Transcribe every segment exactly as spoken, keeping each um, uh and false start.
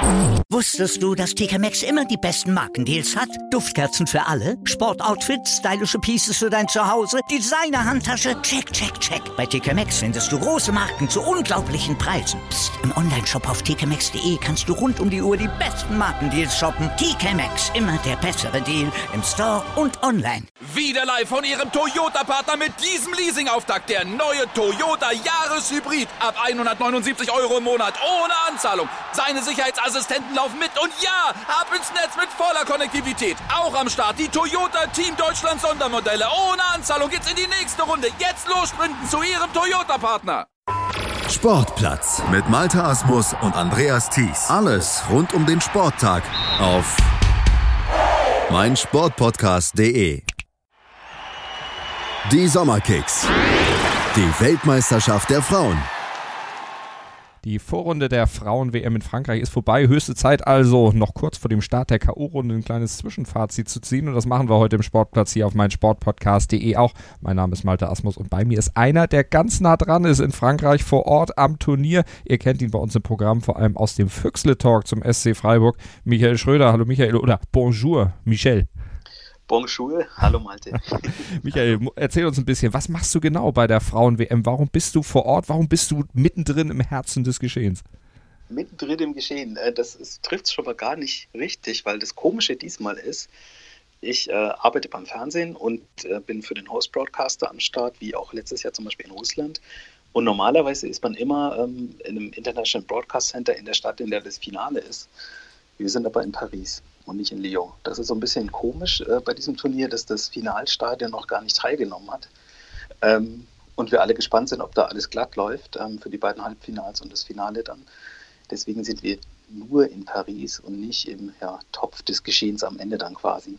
Wusstest du, dass T K Maxx immer die besten Markendeals hat? Duftkerzen für alle, Sportoutfits, stylische Pieces für dein Zuhause, Designer-Handtasche, check, check, check. Bei T K Maxx findest du große Marken zu unglaublichen Preisen. Psst. Im Onlineshop auf t k maxx punkt d e kannst du rund um die Uhr die besten Markendeals shoppen. T K Maxx, immer der bessere Deal im Store und online. Wieder live von Ihrem Toyota-Partner mit diesem Leasing-Auftakt. Der neue Toyota Jahreshybrid. Ab hundertneunundsiebzig Euro im Monat. Ohne Anzahlung. Seine Sicherheitsassistenten laufen mit. Und ja, ab ins Netz mit voller Konnektivität. Auch am Start die Toyota Team Deutschland Sondermodelle. Ohne Anzahlung geht's in die nächste Runde. Jetzt los sprinten zu Ihrem Toyota-Partner. Sportplatz mit Malte Asmus und Andreas Thies. Alles rund um den Sporttag auf meinsportpodcast punkt de. Die Sommerkicks. Die Weltmeisterschaft der Frauen. Die Vorrunde der Frauen-W M in Frankreich ist vorbei. Höchste Zeit also, noch kurz vor dem Start der K O-Runde ein kleines Zwischenfazit zu ziehen. Und das machen wir heute im Sportplatz hier auf meinsportpodcast punkt de auch. Mein Name ist Malte Asmus und bei mir ist einer, der ganz nah dran ist in Frankreich vor Ort am Turnier. Ihr kennt ihn bei uns im Programm, vor allem aus dem Füchsle-Talk zum S C Freiburg. Michael Schröder. Hallo Michael oder Bonjour Michel. Bonjour, hallo Malte. Michael, erzähl uns ein bisschen, was machst du genau bei der Frauen-W M? Warum bist du vor Ort? Warum bist du mittendrin im Herzen des Geschehens? Mittendrin im Geschehen, das trifft es schon mal gar nicht richtig, weil das Komische diesmal ist, ich äh, arbeite beim Fernsehen und äh, bin für den Host-Broadcaster am Start, wie auch letztes Jahr zum Beispiel in Russland. Und normalerweise ist man immer ähm, in einem International Broadcast Center in der Stadt, in der das Finale ist. Wir sind aber in Paris und nicht in Lyon. Das ist so ein bisschen komisch äh, bei diesem Turnier, dass das Finalstadion noch gar nicht teilgenommen hat. Ähm, und wir alle gespannt sind, ob da alles glatt läuft ähm, für die beiden Halbfinals und das Finale dann. Deswegen sind wir nur in Paris und nicht im ja, Topf des Geschehens am Ende dann quasi.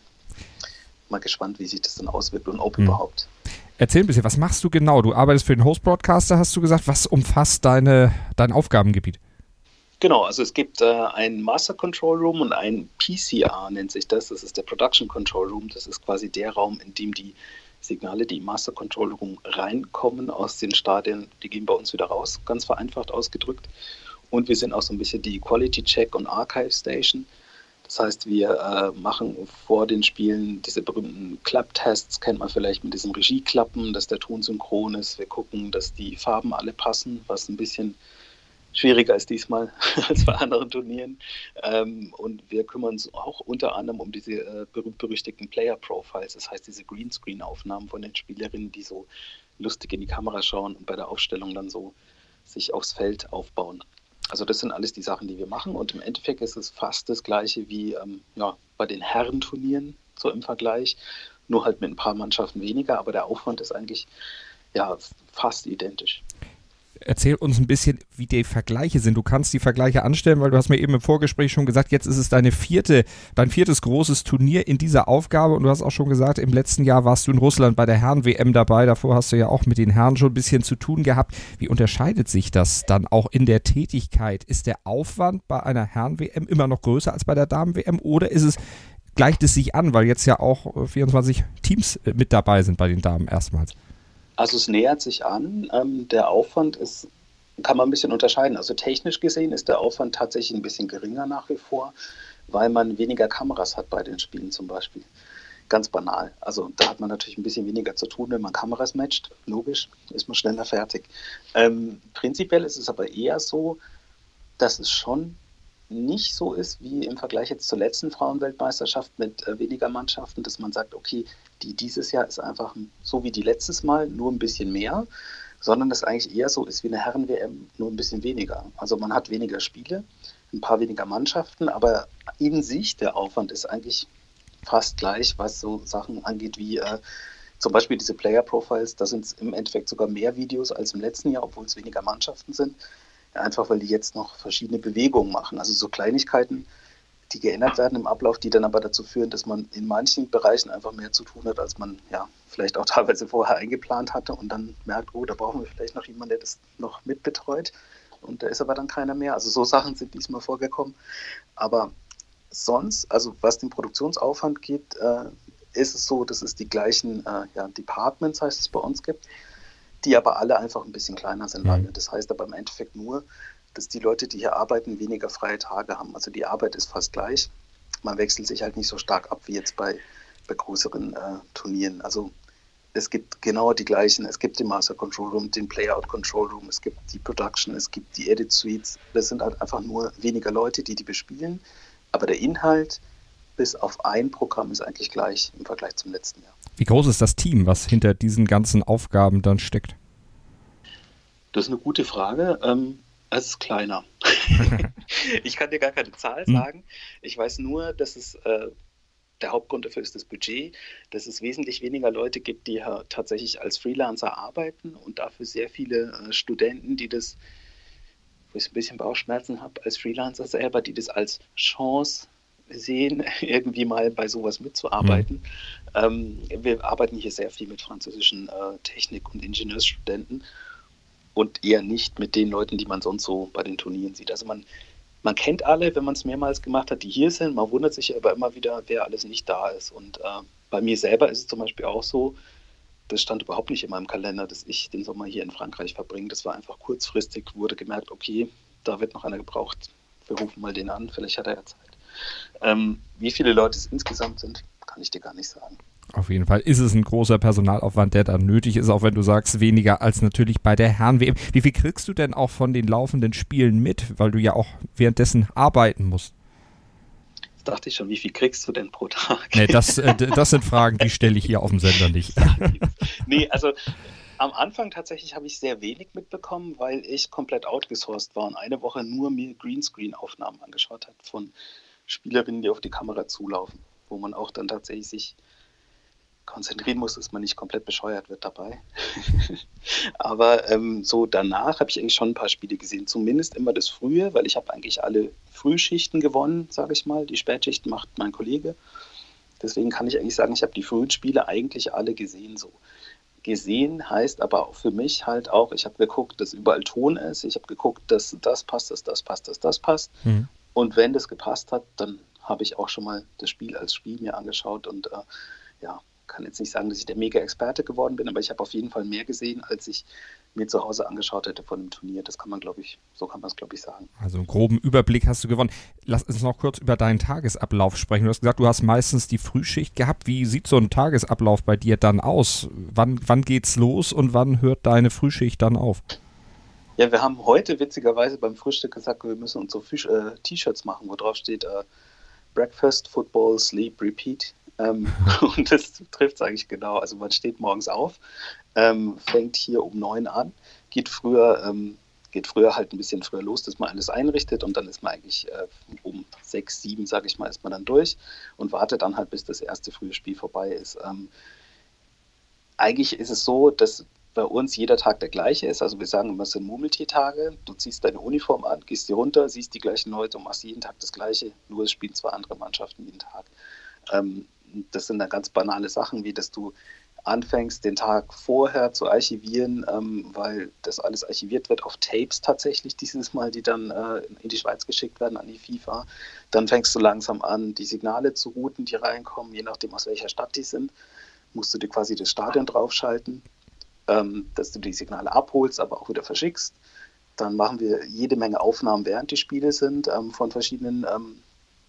Mal gespannt, wie sich das dann auswirkt und ob hm. überhaupt. Erzähl ein bisschen, was machst du genau? Du arbeitest für den Host-Broadcaster, hast du gesagt. Was umfasst deine, dein Aufgabengebiet? Genau, also es gibt äh, ein Master Control Room und ein P C R nennt sich das. Das ist der Production Control Room. Das ist quasi der Raum, in dem die Signale, die im Master Control Room reinkommen aus den Stadien, die gehen bei uns wieder raus, ganz vereinfacht ausgedrückt. Und wir sind auch so ein bisschen die Quality Check und Archive Station. Das heißt, wir äh, machen vor den Spielen diese berühmten Klapptests, kennt man vielleicht mit diesen Regieklappen, dass der Ton synchron ist. Wir gucken, dass die Farben alle passen, was ein bisschen schwieriger ist diesmal als bei anderen Turnieren. Ähm, und wir kümmern uns auch unter anderem um diese äh, berühmt-berüchtigten Player-Profiles, das heißt diese Greenscreen-Aufnahmen von den Spielerinnen, die so lustig in die Kamera schauen und bei der Aufstellung dann so sich aufs Feld aufbauen. Also das sind alles die Sachen, die wir machen und im Endeffekt ist es fast das Gleiche wie ähm, ja, bei den Herrenturnieren, so im Vergleich, nur halt mit ein paar Mannschaften weniger, aber der Aufwand ist eigentlich ja, fast identisch. Erzähl uns ein bisschen, wie die Vergleiche sind. Du kannst die Vergleiche anstellen, weil du hast mir eben im Vorgespräch schon gesagt, jetzt ist es deine vierte, dein viertes großes Turnier in dieser Aufgabe und du hast auch schon gesagt, im letzten Jahr warst du in Russland bei der Herren-W M dabei, davor hast du ja auch mit den Herren schon ein bisschen zu tun gehabt. Wie unterscheidet sich das dann auch in der Tätigkeit? Ist der Aufwand bei einer Herren-W M immer noch größer als bei der Damen-W M oder ist es, gleicht es sich an, weil jetzt ja auch vierundzwanzig Teams mit dabei sind bei den Damen erstmals? Also es nähert sich an. Ähm, der Aufwand ist, kann man ein bisschen unterscheiden. Also technisch gesehen ist der Aufwand tatsächlich ein bisschen geringer nach wie vor, weil man weniger Kameras hat bei den Spielen zum Beispiel. Ganz banal. Also da hat man natürlich ein bisschen weniger zu tun, wenn man Kameras matcht. Logisch, ist man schneller fertig. Ähm, prinzipiell ist es aber eher so, dass es schon nicht so ist wie im Vergleich jetzt zur letzten Frauenweltmeisterschaft mit äh, weniger Mannschaften, dass man sagt, okay, die dieses Jahr ist einfach so wie die letztes Mal, nur ein bisschen mehr, sondern dass eigentlich eher so ist wie eine Herren-W M, nur ein bisschen weniger. Also man hat weniger Spiele, ein paar weniger Mannschaften, aber in sich der Aufwand ist eigentlich fast gleich, was so Sachen angeht wie äh, zum Beispiel diese Player-Profiles, da sind es im Endeffekt sogar mehr Videos als im letzten Jahr, obwohl es weniger Mannschaften sind. Einfach weil die jetzt noch verschiedene Bewegungen machen. Also so Kleinigkeiten, die geändert werden im Ablauf, die dann aber dazu führen, dass man in manchen Bereichen einfach mehr zu tun hat, als man ja vielleicht auch teilweise vorher eingeplant hatte und dann merkt, oh, da brauchen wir vielleicht noch jemanden, der das noch mitbetreut. Und da ist aber dann keiner mehr. Also so Sachen sind diesmal vorgekommen. Aber sonst, also was den Produktionsaufwand geht, äh, ist es so, dass es die gleichen äh, ja, Departments, heißt es bei uns, gibt, die aber alle einfach ein bisschen kleiner sind. Mhm. Das heißt aber im Endeffekt nur, dass die Leute, die hier arbeiten, weniger freie Tage haben. Also die Arbeit ist fast gleich. Man wechselt sich halt nicht so stark ab wie jetzt bei, bei größeren äh, Turnieren. Also es gibt genau die gleichen. Es gibt den Master Control Room, den Playout Control Room, es gibt die Production, es gibt die Edit Suites. Das sind halt einfach nur weniger Leute, die die bespielen. Aber der Inhalt bis auf ein Programm ist eigentlich gleich im Vergleich zum letzten Jahr. Wie groß ist das Team, was hinter diesen ganzen Aufgaben dann steckt? Das ist eine gute Frage. Ähm, es ist kleiner. Ich kann dir gar keine Zahl sagen. Ich weiß nur, dass es äh, der Hauptgrund dafür ist das Budget, dass es wesentlich weniger Leute gibt, die ja tatsächlich als Freelancer arbeiten und dafür sehr viele äh, Studenten, die das, wo ich ein bisschen Bauchschmerzen habe als Freelancer selber, die das als Chance sehen, irgendwie mal bei sowas mitzuarbeiten. Mhm. Ähm, wir arbeiten hier sehr viel mit französischen äh, Technik- und Ingenieursstudenten und eher nicht mit den Leuten, die man sonst so bei den Turnieren sieht. Also man, man kennt alle, wenn man es mehrmals gemacht hat, die hier sind. Man wundert sich aber immer wieder, wer alles nicht da ist. Und äh, bei mir selber ist es zum Beispiel auch so, das stand überhaupt nicht in meinem Kalender, dass ich den Sommer hier in Frankreich verbringe. Das war einfach kurzfristig, wurde gemerkt, okay, da wird noch einer gebraucht. Wir rufen mal den an, vielleicht hat er ja Zeit. Ähm, wie viele Leute es insgesamt sind, kann ich dir gar nicht sagen. Auf jeden Fall ist es ein großer Personalaufwand, der da nötig ist, auch wenn du sagst, weniger als natürlich bei der Herren-W M. Wie viel kriegst du denn auch von den laufenden Spielen mit, weil du ja auch währenddessen arbeiten musst? Das dachte ich schon, wie viel kriegst du denn pro Tag? Nee, das, äh, das sind Fragen, die stelle ich hier auf dem Sender nicht. Nee, also am Anfang tatsächlich habe ich sehr wenig mitbekommen, weil ich komplett outgesourced war und eine Woche nur mir Greenscreen-Aufnahmen angeschaut habe von Spielerinnen, die auf die Kamera zulaufen, wo man auch dann tatsächlich sich konzentrieren muss, dass man nicht komplett bescheuert wird dabei. Aber ähm, so danach habe ich eigentlich schon ein paar Spiele gesehen, zumindest immer das Frühe, weil ich habe eigentlich alle Frühschichten gewonnen, sage ich mal. Die Spätschichten macht mein Kollege. Deswegen kann ich eigentlich sagen, ich habe die frühen Spiele eigentlich alle gesehen. So gesehen heißt aber auch für mich halt auch, ich habe geguckt, dass überall Ton ist. Ich habe geguckt, dass das passt, dass das passt, dass das passt. Mhm. Und wenn das gepasst hat, dann habe ich auch schon mal das Spiel als Spiel mir angeschaut und äh, ja, kann jetzt nicht sagen, dass ich der Mega-Experte geworden bin, aber ich habe auf jeden Fall mehr gesehen, als ich mir zu Hause angeschaut hätte von dem Turnier. Das kann man, glaube ich, so kann man es, glaube ich, sagen. Also einen groben Überblick hast du gewonnen. Lass uns noch kurz über deinen Tagesablauf sprechen. Du hast gesagt, du hast meistens die Frühschicht gehabt. Wie sieht so ein Tagesablauf bei dir dann aus? Wann, wann geht's los und wann hört deine Frühschicht dann auf? Ja, wir haben heute witzigerweise beim Frühstück gesagt, wir müssen uns so Fisch, äh, T-Shirts machen, wo drauf steht äh, Breakfast, Football, Sleep, Repeat. Ähm, und das trifft es eigentlich genau. Also man steht morgens auf, ähm, fängt hier um neun an, geht früher, ähm, geht früher halt ein bisschen früher los, dass man alles einrichtet und dann ist man eigentlich äh, um sechs, sieben, sage ich mal, ist man dann durch und wartet dann halt, bis das erste frühe Spiel vorbei ist. Ähm, eigentlich ist es so, dass bei uns jeder Tag der gleiche ist. Also wir sagen immer, es sind Murmeltiertage. Du ziehst deine Uniform an, gehst hier runter, siehst die gleichen Leute und machst jeden Tag das Gleiche. Nur es spielen zwei andere Mannschaften jeden Tag. Ähm, das sind dann ganz banale Sachen, wie dass du anfängst, den Tag vorher zu archivieren, ähm, weil das alles archiviert wird auf Tapes tatsächlich dieses Mal, die dann äh, in die Schweiz geschickt werden an die FIFA. Dann fängst du langsam an, die Signale zu routen, die reinkommen, je nachdem aus welcher Stadt die sind, musst du dir quasi das Stadion draufschalten, ähm, dass du die Signale abholst, aber auch wieder verschickst. Dann machen wir jede Menge Aufnahmen, während die Spiele sind, ähm, von verschiedenen ähm,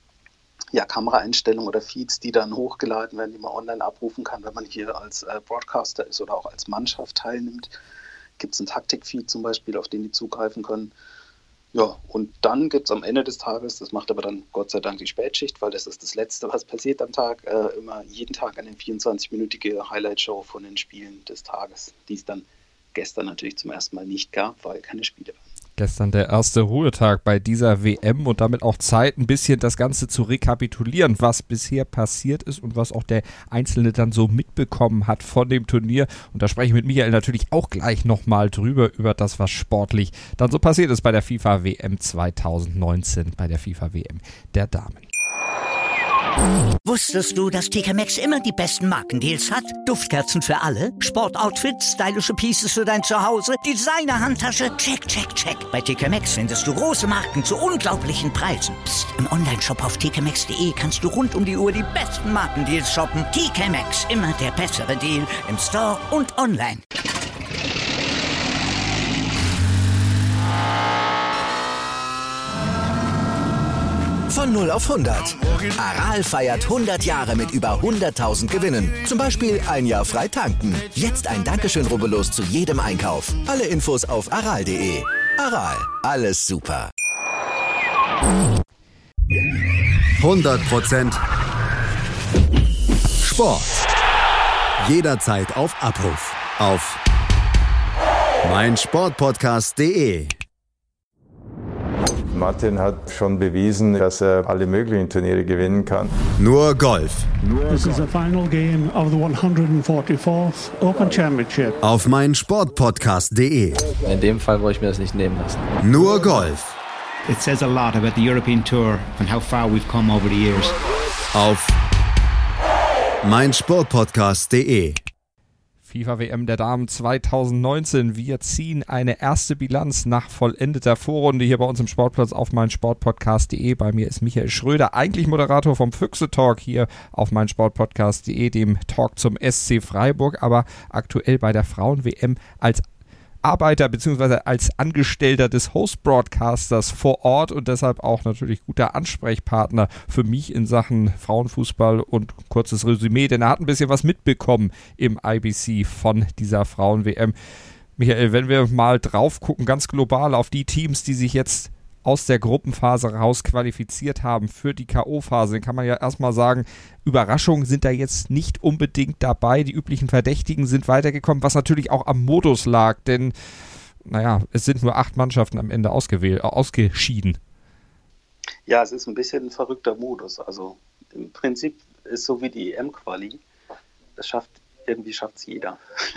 ja, Kameraeinstellungen oder Feeds, die dann hochgeladen werden, die man online abrufen kann, wenn man hier als äh, Broadcaster ist oder auch als Mannschaft teilnimmt. Gibt es einen Taktikfeed zum Beispiel, auf den die zugreifen können. Ja, und dann gibt es am Ende des Tages, das macht aber dann Gott sei Dank die Spätschicht, weil das ist das Letzte, was passiert am Tag, äh, immer jeden Tag eine vierundzwanzig-minütige Highlight-Show von den Spielen des Tages, die es dann gestern natürlich zum ersten Mal nicht gab, weil keine Spiele waren. Gestern der erste Ruhetag bei dieser W M und damit auch Zeit, ein bisschen das Ganze zu rekapitulieren, was bisher passiert ist und was auch der Einzelne dann so mitbekommen hat von dem Turnier. Und da spreche ich mit Michael natürlich auch gleich nochmal drüber, über das, was sportlich dann so passiert ist bei der FIFA W M zwanzig neunzehn, bei der FIFA W M der Damen. Wusstest du, dass T K Maxx immer die besten Markendeals hat? Duftkerzen für alle, Sportoutfits, stylische Pieces für dein Zuhause, Designer-Handtasche, check, check, check. Bei T K Maxx findest du große Marken zu unglaublichen Preisen. Psst. Im Onlineshop auf t k maxx punkt de kannst du rund um die Uhr die besten Markendeals shoppen. T K Maxx, immer der bessere Deal im Store und online. Von null auf hundert. Aral feiert hundert Jahre mit über hunderttausend Gewinnen. Zum Beispiel ein Jahr frei tanken. Jetzt ein Dankeschön, rubbellos zu jedem Einkauf. Alle Infos auf aral punkt de. Aral, alles super. hundert Prozent Sport. Jederzeit auf Abruf. Auf meinsportpodcast punkt de. Martin hat schon bewiesen, dass er alle möglichen Turniere gewinnen kann. Nur Golf. This is the final game of the one hundred forty-fourth Open Championship. Auf meinsportpodcast punkt de. In dem Fall wollte ich mir das nicht nehmen lassen. Nur Golf. It says a lot about the European Tour and how far we've come over the years. Auf meinsportpodcast punkt de. FIFA W M der Damen zwanzig neunzehn. Wir ziehen eine erste Bilanz nach vollendeter Vorrunde hier bei uns im Sportplatz auf meinsportpodcast punkt de. Bei mir ist Michael Schröder, eigentlich Moderator vom Füchse-Talk hier auf meinsportpodcast punkt de, dem Talk zum S C Freiburg, aber aktuell bei der Frauen-W M als Arbeiter bzw. als Angestellter des Host-Broadcasters vor Ort und deshalb auch natürlich guter Ansprechpartner für mich in Sachen Frauenfußball und kurzes Resümee, denn er hat ein bisschen was mitbekommen im I B C von dieser Frauen-W M. Michael, wenn wir mal drauf gucken, ganz global auf die Teams, die sich jetzt aus der Gruppenphase raus qualifiziert haben für die K O-Phase, dann kann man ja erstmal sagen, Überraschungen sind da jetzt nicht unbedingt dabei. Die üblichen Verdächtigen sind weitergekommen, was natürlich auch am Modus lag, denn naja, es sind nur acht Mannschaften am Ende ausgewählt, ausgeschieden. Ja, es ist ein bisschen ein verrückter Modus. Also im Prinzip ist so wie die E M-Quali. Das schafft, irgendwie schafft es jeder.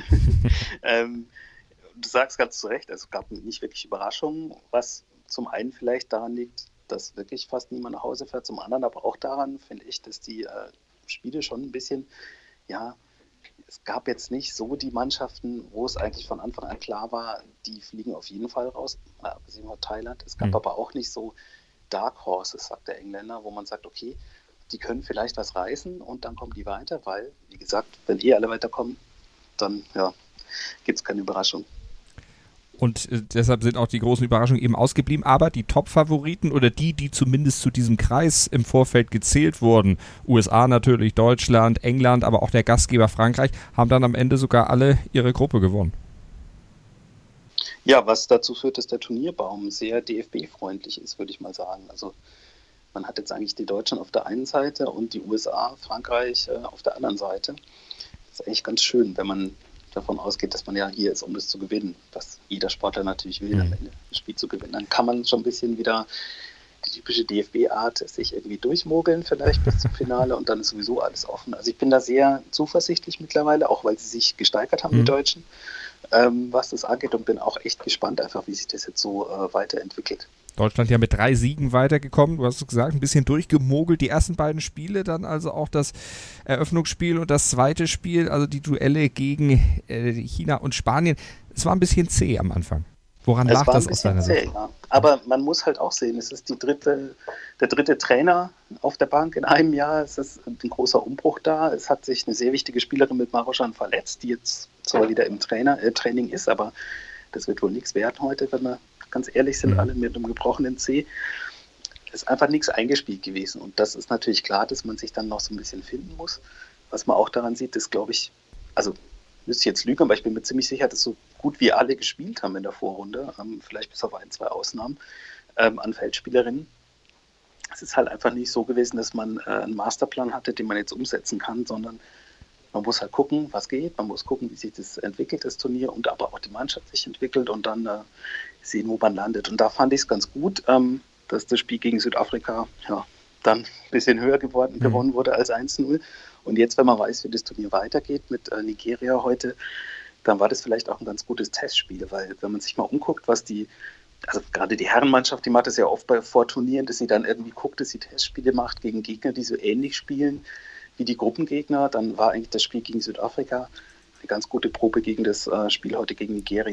ähm, du sagst ganz zu Recht, es gab nicht wirklich Überraschungen, was zum einen vielleicht daran liegt, dass wirklich fast niemand nach Hause fährt, zum anderen aber auch daran, finde ich, dass die äh, Spiele schon ein bisschen, ja, es gab jetzt nicht so die Mannschaften, wo es eigentlich von Anfang an klar war, die fliegen auf jeden Fall raus, abgesehen von Thailand. Es gab mhm. aber auch nicht so Dark Horses, sagt der Engländer, wo man sagt, okay, die können vielleicht was reißen und dann kommen die weiter, weil, wie gesagt, wenn eh alle weiterkommen, dann ja, gibt es keine Überraschung. Und äh, deshalb sind auch die großen Überraschungen eben ausgeblieben. Aber die Top-Favoriten oder die, die zumindest zu diesem Kreis im Vorfeld gezählt wurden, U S A natürlich, Deutschland, England, aber auch der Gastgeber Frankreich, haben dann am Ende sogar alle ihre Gruppe gewonnen. Ja, was dazu führt, dass der Turnierbaum sehr D F B-freundlich ist, würde ich mal sagen. Also man hat jetzt eigentlich die Deutschen auf der einen Seite und die U S A, Frankreich äh, auf der anderen Seite. Das ist eigentlich ganz schön, wenn man davon ausgeht, dass man ja hier ist, um das zu gewinnen, was jeder Sportler natürlich will, mhm. am Ende das Spiel zu gewinnen. Dann kann man schon ein bisschen wieder die typische D F B-Art sich irgendwie durchmogeln vielleicht bis zum Finale und dann ist sowieso alles offen. Also ich bin da sehr zuversichtlich mittlerweile, auch weil sie sich gesteigert haben, mhm. die Deutschen, ähm, was das angeht und bin auch echt gespannt einfach, wie sich das jetzt so äh, weiterentwickelt. Deutschland ja mit drei Siegen weitergekommen, du hast es gesagt, ein bisschen durchgemogelt, die ersten beiden Spiele, dann also auch das Eröffnungsspiel und das zweite Spiel, also die Duelle gegen äh, China und Spanien. Es war ein bisschen zäh am Anfang. Woran es lag das aus deiner Sicht? Ja. Aber man muss halt auch sehen, es ist die dritte, der dritte Trainer auf der Bank in einem Jahr, es ist ein großer Umbruch da, es hat sich eine sehr wichtige Spielerin mit Maroschan verletzt, die jetzt zwar wieder im Trainer, äh, Training ist, aber das wird wohl nichts werden heute, wenn wir ganz ehrlich sind, mhm. alle mit einem gebrochenen C. Ist einfach nichts eingespielt gewesen. Und das ist natürlich klar, dass man sich dann noch so ein bisschen finden muss. Was man auch daran sieht, ist, glaube ich, also müsste ich jetzt lügen, aber ich bin mir ziemlich sicher, dass so gut wie alle gespielt haben in der Vorrunde, ähm, vielleicht bis auf ein, zwei Ausnahmen, ähm, an Feldspielerinnen. Es ist halt einfach nicht so gewesen, dass man äh, einen Masterplan hatte, den man jetzt umsetzen kann, sondern man muss halt gucken, was geht, man muss gucken, wie sich das entwickelt, das Turnier, und aber auch die Mannschaft sich entwickelt und dann äh, sehen, wo man landet. Und da fand ich es ganz gut, ähm, dass das Spiel gegen Südafrika ja, dann ein bisschen höher geworden, mhm. gewonnen wurde als eins null. Und jetzt, wenn man weiß, wie das Turnier weitergeht mit äh, Nigeria heute, dann war das vielleicht auch ein ganz gutes Testspiel, weil wenn man sich mal umguckt, was die, also gerade die Herrenmannschaft, die macht das ja oft bei Vorturnieren, dass sie dann irgendwie guckt, dass sie Testspiele macht gegen Gegner, die so ähnlich spielen wie die Gruppengegner, dann war eigentlich das Spiel gegen Südafrika eine ganz gute Probe gegen das äh, Spiel heute gegen Nigeria.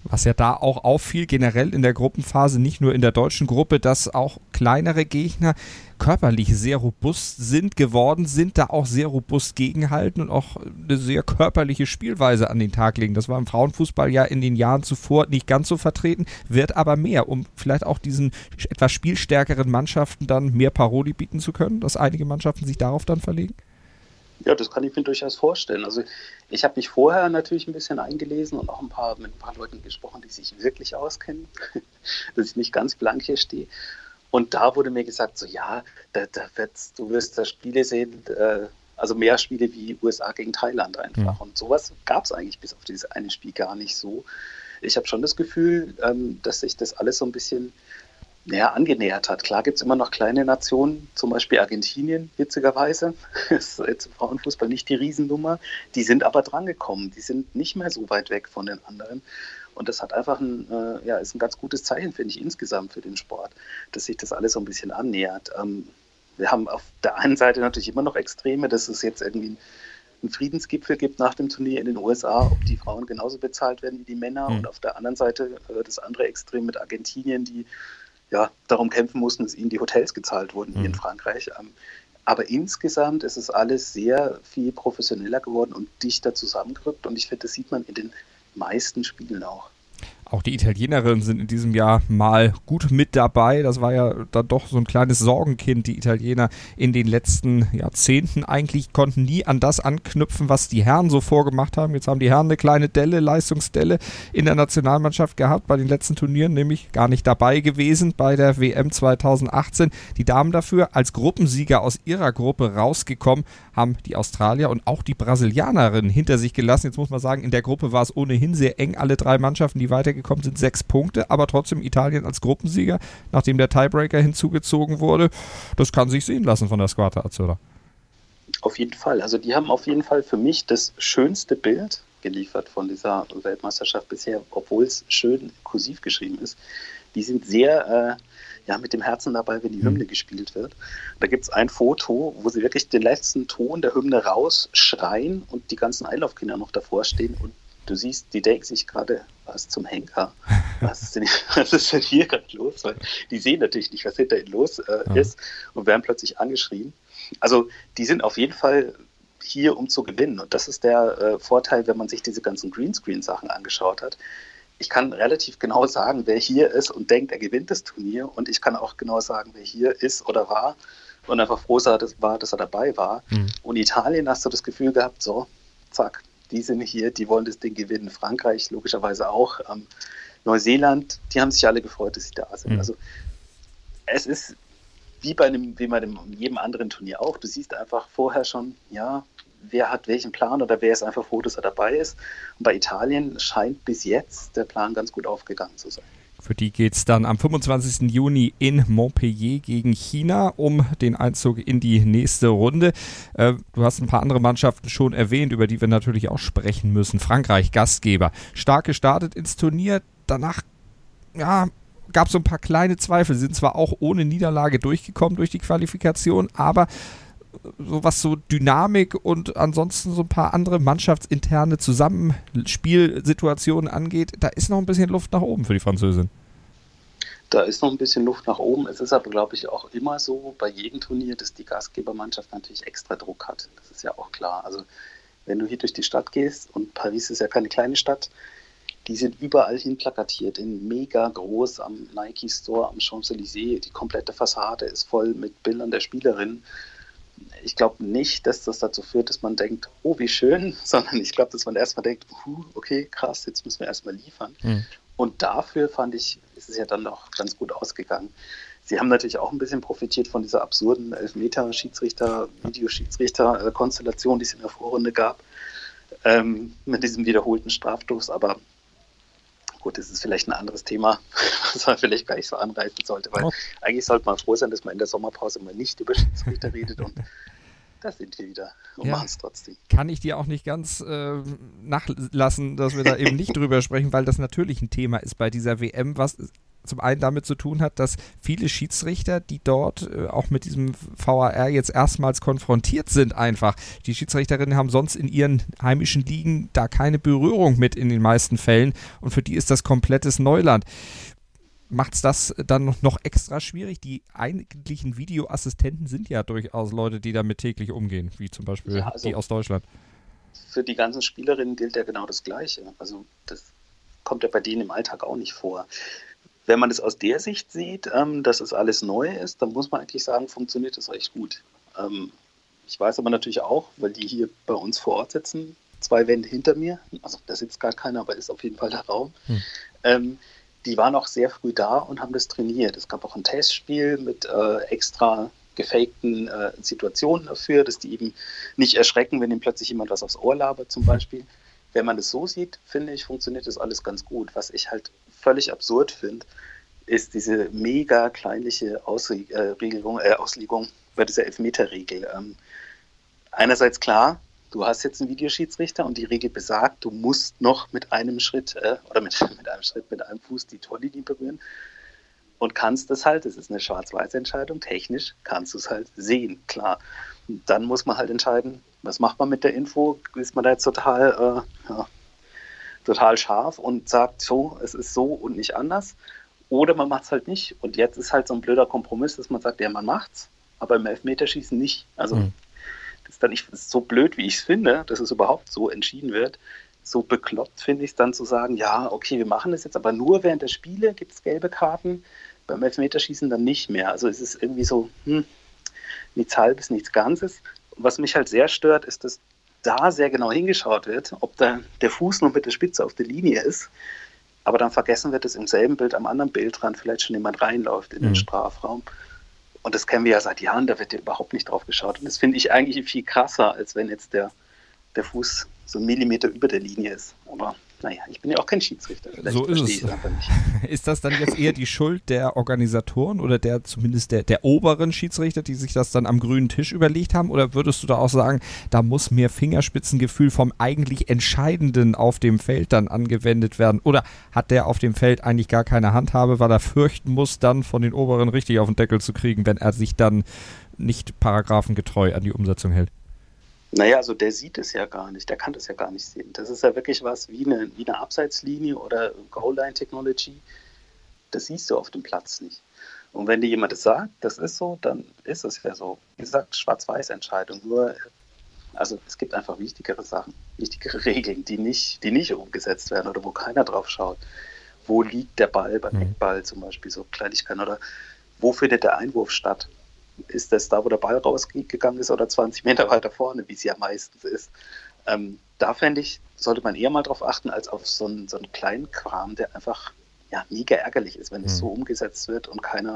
Was ja da auch auffiel, generell in der Gruppenphase, nicht nur in der deutschen Gruppe, dass auch kleinere Gegner körperlich sehr robust sind, geworden sind, da auch sehr robust gegenhalten und auch eine sehr körperliche Spielweise an den Tag legen. Das war im Frauenfußball ja in den Jahren zuvor nicht ganz so vertreten, wird aber mehr, um vielleicht auch diesen etwas spielstärkeren Mannschaften dann mehr Paroli bieten zu können, dass einige Mannschaften sich darauf dann verlegen? Ja, das kann ich mir durchaus vorstellen. Also ich habe mich vorher natürlich ein bisschen eingelesen und auch ein paar, mit ein paar Leuten gesprochen, die sich wirklich auskennen, dass ich nicht ganz blank hier stehe. Und da wurde mir gesagt, so ja, da, da wird's, du wirst da Spiele sehen, äh, also mehr Spiele wie U S A gegen Thailand einfach. Mhm. Und sowas gab es eigentlich bis auf dieses eine Spiel gar nicht so. Ich habe schon das Gefühl, ähm, dass sich das alles so ein bisschen näher angenähert hat. Klar gibt es immer noch kleine Nationen, zum Beispiel Argentinien, witzigerweise. Das ist jetzt im Frauenfußball nicht die Riesennummer. Die sind aber drangekommen. Die sind nicht mehr so weit weg von den anderen. Und das hat einfach ein, äh, ja, ist ein ganz gutes Zeichen, finde ich, insgesamt für den Sport, dass sich das alles so ein bisschen annähert. Ähm, wir haben auf der einen Seite natürlich immer noch Extreme, dass es jetzt irgendwie ein, ein Friedensgipfel gibt nach dem Turnier in den U S A, ob die Frauen genauso bezahlt werden wie die Männer. Mhm. Und auf der anderen Seite äh, das andere Extrem mit Argentinien, die ja, darum kämpfen mussten, dass ihnen die Hotels gezahlt wurden, mhm. hier in Frankreich. Aber insgesamt ist es alles sehr viel professioneller geworden und dichter zusammengerückt. Und ich finde, das sieht man in den meisten Spielen auch. Auch die Italienerinnen sind in diesem Jahr mal gut mit dabei. Das war ja dann doch so ein kleines Sorgenkind. Die Italiener in den letzten Jahrzehnten eigentlich konnten nie an das anknüpfen, was die Herren so vorgemacht haben. Jetzt haben die Herren eine kleine Delle, Leistungsdelle in der Nationalmannschaft gehabt bei den letzten Turnieren, nämlich gar nicht dabei gewesen bei der W M zweitausendachtzehn. Die Damen dafür als Gruppensieger aus ihrer Gruppe rausgekommen, haben die Australier und auch die Brasilianerinnen hinter sich gelassen. Jetzt muss man sagen, in der Gruppe war es ohnehin sehr eng. Alle drei Mannschaften, die weitergekommen sind, sechs Punkte, aber trotzdem Italien als Gruppensieger, nachdem der Tiebreaker hinzugezogen wurde. Das kann sich sehen lassen von der Squadra Azzurra. Auf jeden Fall. Also die haben auf jeden Fall für mich das schönste Bild geliefert von dieser Weltmeisterschaft bisher, obwohl es schön kursiv geschrieben ist. Die sind sehr äh, ja, mit dem Herzen dabei, wenn die Hymne mhm. gespielt wird. Da gibt es ein Foto, wo sie wirklich den letzten Ton der Hymne rausschreien und die ganzen Einlaufkinder noch davor stehen und du siehst, die denken sich gerade, was zum Henker, was ist denn, was ist denn hier gerade los? Weil die sehen natürlich nicht, was hinter ihnen los äh, ja. ist und werden plötzlich angeschrien. Also die sind auf jeden Fall hier, um zu gewinnen. Und das ist der äh, Vorteil, wenn man sich diese ganzen Greenscreen-Sachen angeschaut hat. Ich kann relativ genau sagen, wer hier ist und denkt, er gewinnt das Turnier. Und ich kann auch genau sagen, wer hier ist oder war und einfach froh war, dass er dabei war. Mhm. Und Italien hast du das Gefühl gehabt, so, zack, die sind hier, die wollen das Ding gewinnen. Frankreich logischerweise auch. Ähm, Neuseeland, die haben sich alle gefreut, dass sie da sind. Mhm. Also es ist wie bei, einem, wie bei einem, jedem anderen Turnier auch. Du siehst einfach vorher schon, ja, wer hat welchen Plan oder wer ist einfach froh, dass er dabei ist. Und bei Italien scheint bis jetzt der Plan ganz gut aufgegangen zu sein. Für die geht es dann am fünfundzwanzigsten Juni in Montpellier gegen China um den Einzug in die nächste Runde. Äh, du hast ein paar andere Mannschaften schon erwähnt, über die wir natürlich auch sprechen müssen. Frankreich, Gastgeber. Stark gestartet ins Turnier. Danach, ja, gab es so ein paar kleine Zweifel. Sie sind zwar auch ohne Niederlage durchgekommen durch die Qualifikation, aber so was so Dynamik und ansonsten so ein paar andere mannschaftsinterne Zusammenspielsituationen angeht, da ist noch ein bisschen Luft nach oben für die Französin. Da ist noch ein bisschen Luft nach oben. Es ist aber, glaube ich, auch immer so bei jedem Turnier, dass die Gastgebermannschaft natürlich extra Druck hat. Das ist ja auch klar. Also wenn du hier durch die Stadt gehst, und Paris ist ja keine kleine Stadt, die sind überall hin plakatiert, in mega groß am Nike Store, am Champs-Élysées. Die komplette Fassade ist voll mit Bildern der Spielerin. Ich glaube nicht, dass das dazu führt, dass man denkt, oh, wie schön, sondern ich glaube, dass man erstmal denkt, uh, okay, krass, jetzt müssen wir erstmal liefern. Mhm. Und dafür fand ich, ist es ja dann noch ganz gut ausgegangen. Sie haben natürlich auch ein bisschen profitiert von dieser absurden Elfmeter-Schiedsrichter, Videoschiedsrichter-Konstellation, die es in der Vorrunde gab, ähm, mit diesem wiederholten Strafstoß, aber gut, das ist vielleicht ein anderes Thema, was man vielleicht gar nicht so anreißen sollte, weil oh. eigentlich sollte man froh sein, dass man in der Sommerpause mal nicht über Schiedsrichter redet und da sind wir wieder und ja, machen es trotzdem. Kann ich dir auch nicht ganz äh, nachlassen, dass wir da eben nicht drüber sprechen, weil das natürlich ein Thema ist bei dieser W M, was zum einen damit zu tun hat, dass viele Schiedsrichter, die dort äh, auch mit diesem V A R jetzt erstmals konfrontiert sind einfach. Die Schiedsrichterinnen haben sonst in ihren heimischen Ligen da keine Berührung mit in den meisten Fällen und für die ist das komplettes Neuland. Macht es das dann noch extra schwierig? Die eigentlichen Videoassistenten sind ja durchaus Leute, die damit täglich umgehen, wie zum Beispiel ja, also die aus Deutschland. Für die ganzen Spielerinnen gilt ja genau das Gleiche. Also das kommt ja bei denen im Alltag auch nicht vor. Wenn man das aus der Sicht sieht, ähm, dass es alles neu ist, dann muss man eigentlich sagen, funktioniert das recht gut. Ähm, ich weiß aber natürlich auch, weil die hier bei uns vor Ort sitzen, zwei Wände hinter mir, also da sitzt gar keiner, aber ist auf jeden Fall der Raum, hm. ähm, die waren auch sehr früh da und haben das trainiert. Es gab auch ein Testspiel mit äh, extra gefakten äh, Situationen dafür, dass die eben nicht erschrecken, wenn ihnen plötzlich jemand was aufs Ohr labert zum Beispiel. Wenn man das so sieht, finde ich, funktioniert das alles ganz gut. Was ich halt völlig absurd finde, ist diese mega kleinliche Ausregelung, äh, Auslegung bei dieser Elfmeter-Regel. Ähm, einerseits klar, du hast jetzt einen Videoschiedsrichter und die Regel besagt, du musst noch mit einem Schritt äh, oder mit, mit einem Schritt, mit einem Fuß die Torlinie berühren und kannst das halt, das ist eine Schwarz-Weiß-Entscheidung, technisch kannst du es halt sehen, klar. Und dann muss man halt entscheiden, was macht man mit der Info? Ist man da jetzt total, äh, ja, total scharf und sagt so, es ist so und nicht anders? Oder man macht es halt nicht. Und jetzt ist halt so ein blöder Kompromiss, dass man sagt, ja, man macht's, aber im Elfmeterschießen nicht. Also mhm. das ist dann nicht das ist so blöd, wie ich es finde, dass es überhaupt so entschieden wird. So bekloppt finde ich es dann zu sagen, ja, okay, wir machen das jetzt, aber nur während der Spiele gibt es gelbe Karten, beim Elfmeterschießen dann nicht mehr. Also es ist irgendwie so, hm, nichts Halbes, nichts Ganzes. Was mich halt sehr stört, ist, dass da sehr genau hingeschaut wird, ob da der Fuß noch mit der Spitze auf der Linie ist, aber dann vergessen wird, dass im selben Bild am anderen Bildrand vielleicht schon jemand reinläuft in den mhm. Strafraum. Und das kennen wir ja seit Jahren, da wird ja überhaupt nicht drauf geschaut. Und das finde ich eigentlich viel krasser, als wenn jetzt der, der Fuß so einen Millimeter über der Linie ist. Aber naja, ich bin ja auch kein Schiedsrichter. Vielleicht so ist es. Ich es einfach nicht. Ist das dann jetzt eher die Schuld der Organisatoren oder der zumindest der, der oberen Schiedsrichter, die sich das dann am grünen Tisch überlegt haben? Oder würdest du da auch sagen, da muss mehr Fingerspitzengefühl vom eigentlich Entscheidenden auf dem Feld dann angewendet werden? Oder hat der auf dem Feld eigentlich gar keine Handhabe, weil er fürchten muss, dann von den Oberen richtig auf den Deckel zu kriegen, wenn er sich dann nicht paragraphengetreu an die Umsetzung hält? Naja, also der sieht es ja gar nicht, der kann das ja gar nicht sehen. Das ist ja wirklich was wie eine, wie eine Abseitslinie oder Goal-Line-Technology. Das siehst du auf dem Platz nicht. Und wenn dir jemand das sagt, das ist so, dann ist es ja so. Wie gesagt, Schwarz-Weiß-Entscheidung. Nur, also es gibt einfach wichtigere Sachen, wichtigere Regeln, die nicht, die nicht umgesetzt werden oder wo keiner drauf schaut. Wo liegt der Ball beim Eckball zum Beispiel, so Kleinigkeiten, oder wo findet der Einwurf statt? Ist das da, wo der Ball rausgegangen ist oder zwanzig Meter weiter vorne, wie es ja meistens ist? Ähm, da fände ich, sollte man eher mal drauf achten, als auf so einen, so einen kleinen Kram, der einfach ja, mega ärgerlich ist, wenn mhm. es so umgesetzt wird und keiner,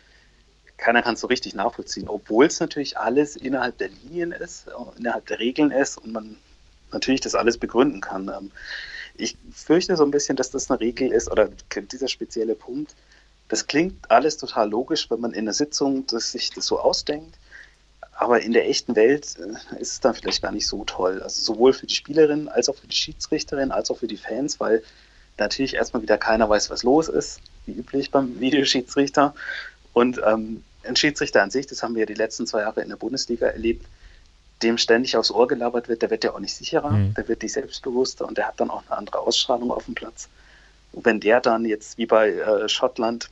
keiner kann es so richtig nachvollziehen. Obwohl es natürlich alles innerhalb der Linien ist, innerhalb der Regeln ist und man natürlich das alles begründen kann. Ähm, ich fürchte so ein bisschen, dass das eine Regel ist oder dieser spezielle Punkt. Das klingt alles total logisch, wenn man in einer Sitzung das, sich das so ausdenkt, aber in der echten Welt äh, ist es dann vielleicht gar nicht so toll. Also sowohl für die Spielerin als auch für die Schiedsrichterin als auch für die Fans, weil natürlich erstmal wieder keiner weiß, was los ist, wie üblich beim Videoschiedsrichter. Und ähm, ein Schiedsrichter an sich, das haben wir ja die letzten zwei Jahre in der Bundesliga erlebt, dem ständig aufs Ohr gelabert wird, der wird ja auch nicht sicherer, mhm. der wird nicht selbstbewusster und der hat dann auch eine andere Ausstrahlung auf dem Platz. Und wenn der dann jetzt wie bei äh, Schottland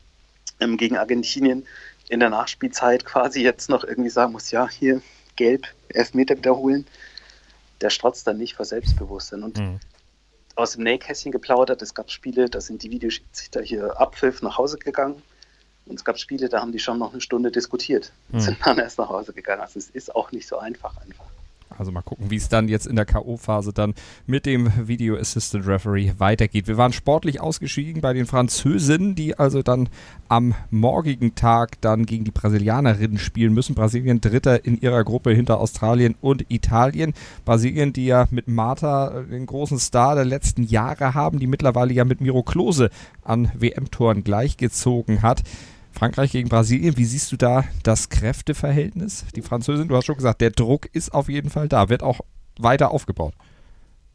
ähm, gegen Argentinien in der Nachspielzeit quasi jetzt noch irgendwie sagen muss, ja, hier gelb, Elfmeter wiederholen, der strotzt dann nicht vor Selbstbewusstsein. Und mhm. aus dem Nähkästchen geplaudert, es gab Spiele, da sind die Videoschiedsrichter hier abpfiff nach Hause gegangen und es gab Spiele, da haben die schon noch eine Stunde diskutiert und mhm. sind dann erst nach Hause gegangen. Also es ist auch nicht so einfach einfach. Also mal gucken, wie es dann jetzt in der K O-Phase dann mit dem Video Assistant Referee weitergeht. Wir waren sportlich ausgeschieden bei den Französinnen, die also dann am morgigen Tag dann gegen die Brasilianerinnen spielen müssen. Brasilien Dritter in ihrer Gruppe hinter Australien und Italien. Brasilien, die ja mit Marta den großen Star der letzten Jahre haben, die mittlerweile ja mit Miro Klose an W M-Toren gleichgezogen hat. Frankreich gegen Brasilien, wie siehst du da das Kräfteverhältnis? Die Französin, du hast schon gesagt, der Druck ist auf jeden Fall da, wird auch weiter aufgebaut.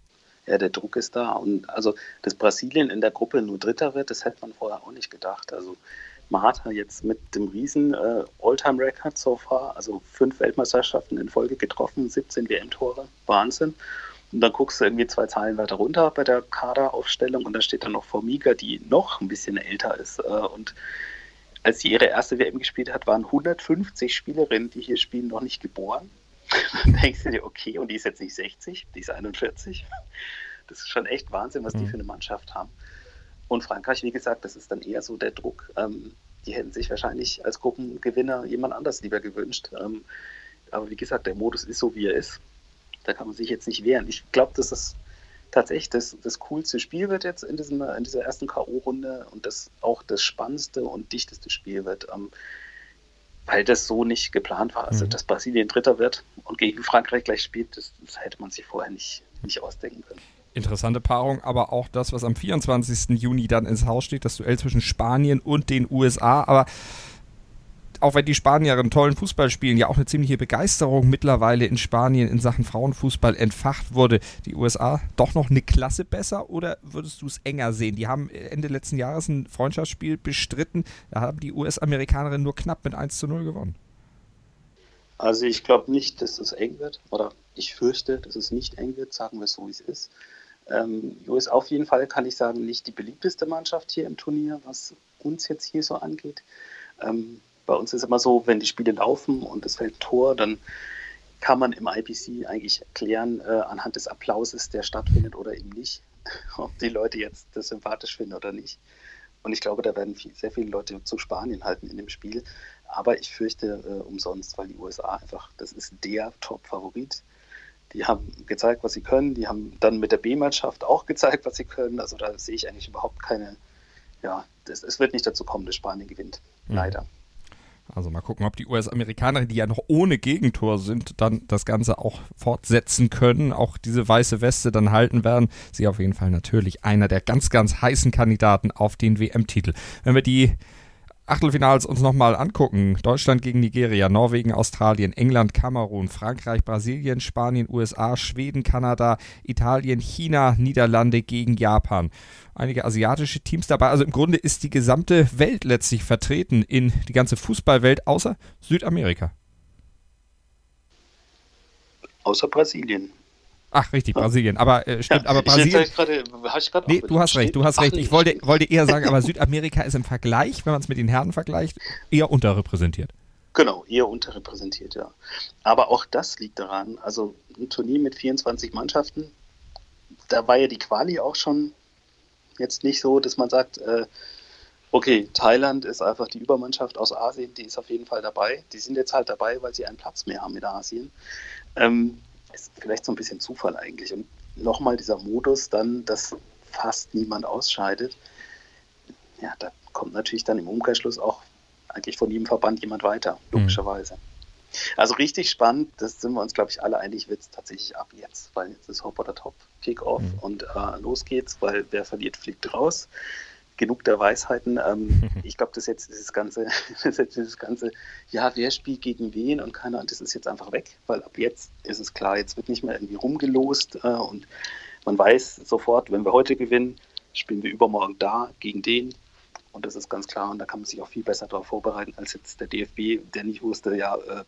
ja, der Druck ist da. Und also, dass Brasilien in der Gruppe nur Dritter wird, das hätte man vorher auch nicht gedacht. Also man hat jetzt mit dem riesen äh, All-Time-Record so far, also fünf Weltmeisterschaften in Folge getroffen, siebzehn W M-Tore, Wahnsinn. Und dann guckst du irgendwie zwei Zeilen weiter runter bei der Kaderaufstellung und da steht dann noch Formiga, die noch ein bisschen älter ist. Äh, und als sie ihre erste W M gespielt hat, waren hundertfünfzig Spielerinnen, die hier spielen, noch nicht geboren. Dann denkst du dir, okay, und die ist jetzt nicht sechzig, die ist einundvierzig. Das ist schon echt Wahnsinn, was die für eine Mannschaft haben. Und Frankreich, wie gesagt, das ist dann eher so der Druck. Ähm, die hätten sich wahrscheinlich als Gruppengewinner jemand anders lieber gewünscht. Ähm, aber wie gesagt, der Modus ist so, wie er ist. Da kann man sich jetzt nicht wehren. Ich glaube, dass das tatsächlich das, das coolste Spiel wird jetzt in, diesem, in dieser ersten K O-Runde und das auch das spannendste und dichteste Spiel wird, ähm, weil das so nicht geplant war. Also, dass Brasilien Dritter wird und gegen Frankreich gleich spielt, das, das hätte man sich vorher nicht, nicht ausdenken können. Interessante Paarung, aber auch das, was am vierundzwanzigsten Juni dann ins Haus steht, das Duell zwischen Spanien und den U S A. Aber auch wenn die Spanier einen tollen Fußball spielen, ja auch eine ziemliche Begeisterung mittlerweile in Spanien in Sachen Frauenfußball entfacht wurde. Die U S A doch noch eine Klasse besser oder würdest du es enger sehen? Die haben Ende letzten Jahres ein Freundschaftsspiel bestritten. Da haben die U S-Amerikanerinnen nur knapp mit eins zu null gewonnen. Also ich glaube nicht, dass es eng wird. Oder ich fürchte, dass es nicht eng wird. Sagen wir es so, wie es ist. Ähm, U S A auf jeden Fall, kann ich sagen, nicht die beliebteste Mannschaft hier im Turnier, was uns jetzt hier so angeht. Ähm, Bei uns ist immer so, wenn die Spiele laufen und es fällt ein Tor, dann kann man im I P C eigentlich erklären, äh, anhand des Applauses, der stattfindet oder eben nicht, ob die Leute jetzt das sympathisch finden oder nicht. Und ich glaube, da werden viel, sehr viele Leute zu Spanien halten in dem Spiel. Aber ich fürchte äh, umsonst, weil die U S A einfach, das ist der Top-Favorit. Die haben gezeigt, was sie können. Die haben dann mit der B-Mannschaft auch gezeigt, was sie können. Also da sehe ich eigentlich überhaupt keine, ja, das, es wird nicht dazu kommen, dass Spanien gewinnt. Mhm. Leider. Also mal gucken, ob die U S-Amerikaner, die ja noch ohne Gegentor sind, dann das Ganze auch fortsetzen können, auch diese weiße Weste dann halten werden. Sie auf jeden Fall natürlich einer der ganz, ganz heißen Kandidaten auf den W M-Titel. Wenn wir die Achtelfinals uns nochmal angucken, Deutschland gegen Nigeria, Norwegen, Australien, England, Kamerun, Frankreich, Brasilien, Spanien, U S A, Schweden, Kanada, Italien, China, Niederlande gegen Japan. Einige asiatische Teams dabei, also im Grunde ist die gesamte Welt letztlich vertreten in die ganze Fußballwelt, außer Südamerika. Außer Brasilien. Ach, richtig, Brasilien. Aber äh, stimmt, ja, aber Brasilien. Ich grade, ich grade nee, du hast recht, du hast Ach, recht. Ich wollte, wollte eher sagen, aber Südamerika ist im Vergleich, wenn man es mit den Herren vergleicht, eher unterrepräsentiert. Genau, eher unterrepräsentiert, ja. Aber auch das liegt daran, also ein Turnier mit vierundzwanzig Mannschaften, da war ja die Quali auch schon jetzt nicht so, dass man sagt, äh, okay, Thailand ist einfach die Übermannschaft aus Asien, die ist auf jeden Fall dabei. Die sind jetzt halt dabei, weil sie einen Platz mehr haben in Asien. Ähm, ist vielleicht so ein bisschen Zufall eigentlich. Und nochmal dieser Modus dann, dass fast niemand ausscheidet. Ja, da kommt natürlich dann im Umkehrschluss auch eigentlich von jedem Verband jemand weiter, logischerweise. Mhm. Also richtig spannend, das sind wir uns, glaube ich, alle einig, wird es tatsächlich ab jetzt, weil jetzt ist Hop oder Top, Kick-Off mhm. und äh, los geht's, weil wer verliert, fliegt raus. Genug der Weisheiten. Ähm, ich glaube, dass jetzt dieses ganze, das jetzt dieses ganze, ja, wer spielt gegen wen und keiner, das ist jetzt einfach weg, weil ab jetzt ist es klar, jetzt wird nicht mehr irgendwie rumgelost äh, und man weiß sofort, wenn wir heute gewinnen, spielen wir übermorgen da gegen den und das ist ganz klar und da kann man sich auch viel besser darauf vorbereiten als jetzt der D F B, der nicht wusste, ja, äh,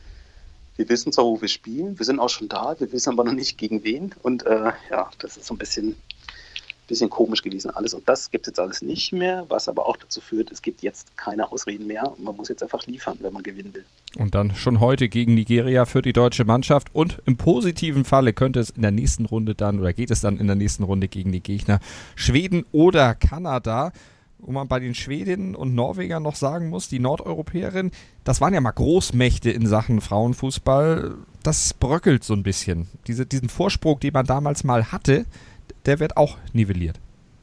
wir wissen zwar, wo wir spielen, wir sind auch schon da, wir wissen aber noch nicht gegen wen und äh, ja, das ist so ein bisschen bisschen komisch gewesen alles und das gibt es jetzt alles nicht mehr, was aber auch dazu führt, es gibt jetzt keine Ausreden mehr und man muss jetzt einfach liefern, wenn man gewinnen will. Und dann schon heute gegen Nigeria für die deutsche Mannschaft und im positiven Falle könnte es in der nächsten Runde dann oder geht es dann in der nächsten Runde gegen die Gegner Schweden oder Kanada, wo man bei den Schwedinnen und Norwegern noch sagen muss, die Nordeuropäerinnen, das waren ja mal Großmächte in Sachen Frauenfußball, das bröckelt so ein bisschen. Diese, diesen Vorsprung, den man damals mal hatte, der wird auch nivelliert.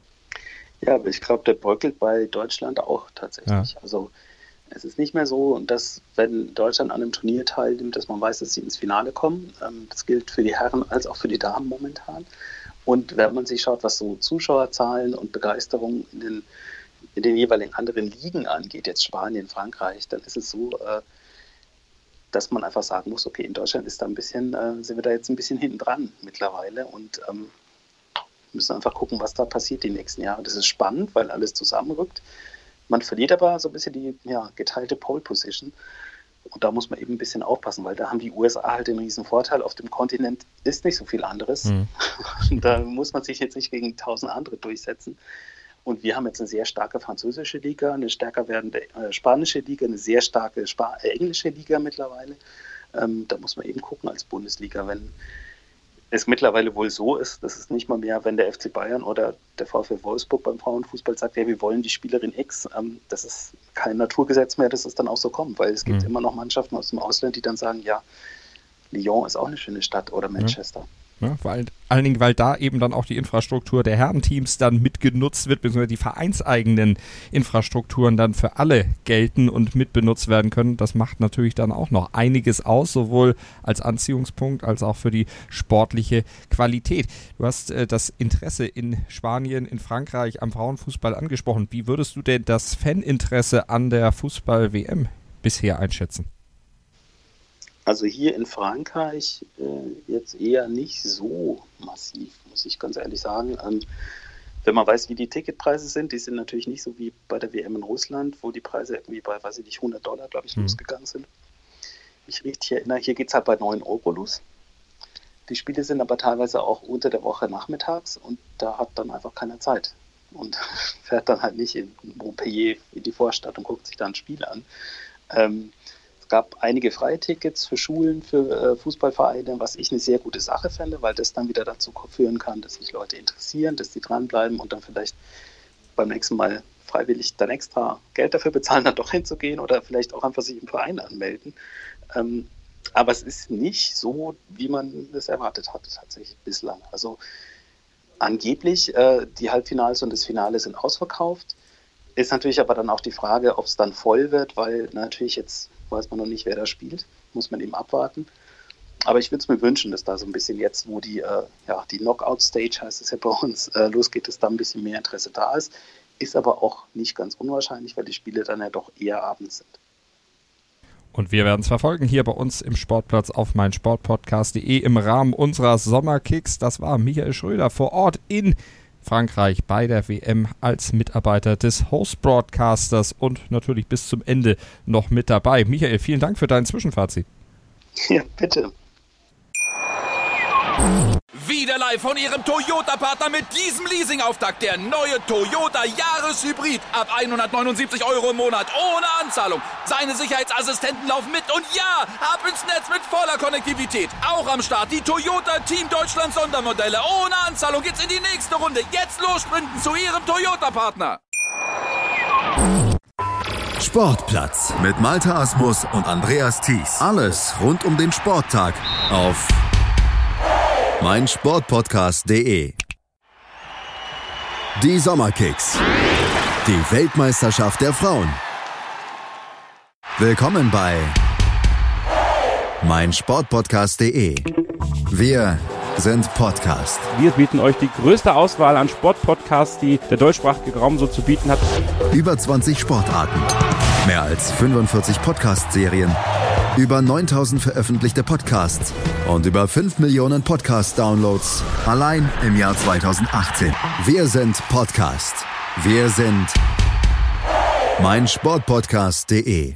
Ja, aber ich glaube, der bröckelt bei Deutschland auch tatsächlich. Ja. Also es ist nicht mehr so, dass wenn Deutschland an einem Turnier teilnimmt, dass man weiß, dass sie ins Finale kommen. Das gilt für die Herren als auch für die Damen momentan. Und wenn man sich schaut, was so Zuschauerzahlen und Begeisterung in den, in den jeweiligen anderen Ligen angeht, jetzt Spanien, Frankreich, dann ist es so, dass man einfach sagen muss, okay, in Deutschland ist da ein bisschen, sind wir da jetzt ein bisschen hinten dran mittlerweile und ähm, Wir müssen einfach gucken, was da passiert die nächsten Jahre. Das ist spannend, weil alles zusammenrückt. Man verliert aber so ein bisschen die ja, geteilte Pole Position. Und da muss man eben ein bisschen aufpassen, weil da haben die U S A halt den riesen Vorteil. Auf dem Kontinent ist nicht so viel anderes. Mhm. Da muss man sich jetzt nicht gegen tausend andere durchsetzen. Und wir haben jetzt eine sehr starke französische Liga, eine stärker werdende äh, spanische Liga, eine sehr starke Spa- äh, englische Liga mittlerweile. Ähm, da muss man eben gucken als Bundesliga, wenn es mittlerweile wohl so ist, dass es nicht mal mehr, wenn der F C Bayern oder der VfL Wolfsburg beim Frauenfußball sagt, ja, wir wollen die Spielerin X, ähm, das ist kein Naturgesetz mehr, dass es dann auch so kommt, weil es gibt mhm. immer noch Mannschaften aus dem Ausland, die dann sagen, ja, Lyon ist auch eine schöne Stadt oder Manchester. Ja. Ja, weil, allen Dingen, weil da eben dann auch die Infrastruktur der Herrenteams dann mitgenutzt wird, beziehungsweise die vereinseigenen Infrastrukturen dann für alle gelten und mitbenutzt werden können. Das macht natürlich dann auch noch einiges aus, sowohl als Anziehungspunkt als auch für die sportliche Qualität. Du hast äh, das Interesse in Spanien, in Frankreich am Frauenfußball angesprochen. Wie würdest du denn das Faninteresse an der Fußball-W M bisher einschätzen? Also hier in Frankreich äh, jetzt eher nicht so massiv, muss ich ganz ehrlich sagen. Ähm, wenn man weiß, wie die Ticketpreise sind, die sind natürlich nicht so wie bei der W M in Russland, wo die Preise irgendwie bei, weiß ich nicht, hundert Dollar, glaube ich, mhm. losgegangen sind. Ich richtig erinnere, hier geht es halt bei neun Euro los. Die Spiele sind aber teilweise auch unter der Woche nachmittags und da hat dann einfach keiner Zeit. Und fährt dann halt nicht in Montpellier in die Vorstadt und guckt sich da ein Spiel an. Ähm, Es gab einige freie Tickets für Schulen, für äh, Fußballvereine, was ich eine sehr gute Sache fände, weil das dann wieder dazu führen kann, dass sich Leute interessieren, dass sie dranbleiben und dann vielleicht beim nächsten Mal freiwillig dann extra Geld dafür bezahlen, dann doch hinzugehen oder vielleicht auch einfach sich im Verein anmelden. Ähm, aber es ist nicht so, wie man das erwartet hatte tatsächlich bislang. Also angeblich äh, die Halbfinals und das Finale sind ausverkauft. Ist natürlich aber dann auch die Frage, ob es dann voll wird, weil natürlich jetzt weiß man noch nicht, wer da spielt. Muss man eben abwarten. Aber ich würde es mir wünschen, dass da so ein bisschen jetzt, wo die, äh, ja, die Knockout-Stage, heißt es ja bei uns, äh, losgeht, dass da ein bisschen mehr Interesse da ist. Ist aber auch nicht ganz unwahrscheinlich, weil die Spiele dann ja doch eher abends sind. Und wir werden es verfolgen hier bei uns im Sportplatz auf meinsportpodcast punkt de im Rahmen unserer Sommerkicks. Das war Michael Schröder vor Ort in Frankreich bei der W M als Mitarbeiter des Host-Broadcasters und natürlich bis zum Ende noch mit dabei. Michael, vielen Dank für dein Zwischenfazit. Ja, bitte. Wieder live von Ihrem Toyota-Partner mit diesem Leasing-Auftakt. Der neue Toyota Jahreshybrid. Ab hundertneunundsiebzig Euro im Monat. Ohne Anzahlung. Seine Sicherheitsassistenten laufen mit. Und ja, ab ins Netz mit voller Konnektivität. Auch am Start die Toyota Team Deutschland Sondermodelle. Ohne Anzahlung geht's in die nächste Runde. Jetzt los sprinten zu Ihrem Toyota-Partner. Sportplatz mit Malte Asmus und Andreas Thies. Alles rund um den Sporttag auf meinsportpodcast punkt de. Die Sommerkicks. Die Weltmeisterschaft der Frauen. Willkommen bei meinsportpodcast punkt de. Wir sind Podcast. Wir bieten euch die größte Auswahl an Sportpodcasts, die der deutschsprachige Raum so zu bieten hat. Über zwanzig Sportarten. Mehr als fünfundvierzig Podcast-Serien. Über neuntausend veröffentlichte Podcasts und über fünf Millionen Podcast-Downloads allein im Jahr zweitausendachtzehn. Wir sind Podcast. Wir sind meinsportpodcast punkt de.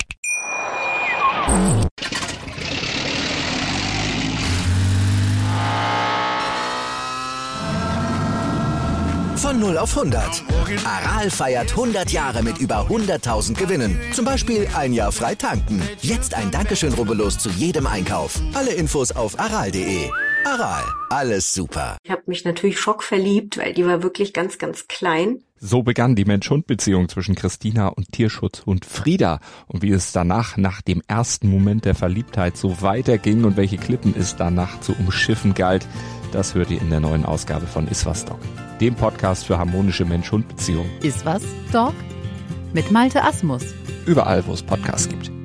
Von null auf hundert. Aral feiert hundert Jahre mit über hunderttausend Gewinnen. Zum Beispiel ein Jahr frei tanken. Jetzt ein Dankeschön, rubbellos zu jedem Einkauf. Alle Infos auf aral punkt de. Aral, alles super. Ich habe mich natürlich schockverliebt, weil die war wirklich ganz, ganz klein. So begann die Mensch-Hund-Beziehung zwischen Christina und Tierschutzhund Frieda. Und wie es danach, nach dem ersten Moment der Verliebtheit, so weiterging und welche Klippen es danach zu umschiffen galt, das hört ihr in der neuen Ausgabe von Iswas Dog, dem Podcast für harmonische Mensch-Hund-Beziehungen. Iswas Dog mit Malte Asmus. Überall, wo es Podcasts gibt.